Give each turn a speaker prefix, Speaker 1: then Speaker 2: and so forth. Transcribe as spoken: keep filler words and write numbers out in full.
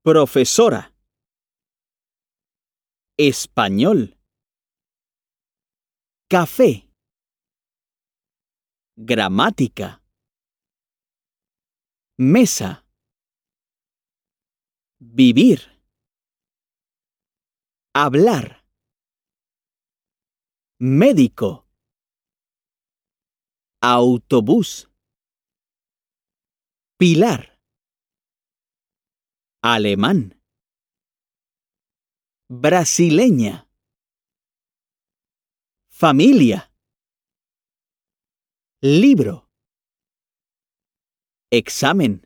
Speaker 1: Profesora. Español. Café. Gramática. Mesa. Vivir. Hablar. Médico. Autobús. Pilar. Alemán. Brasileña. Familia. Libro. Examen.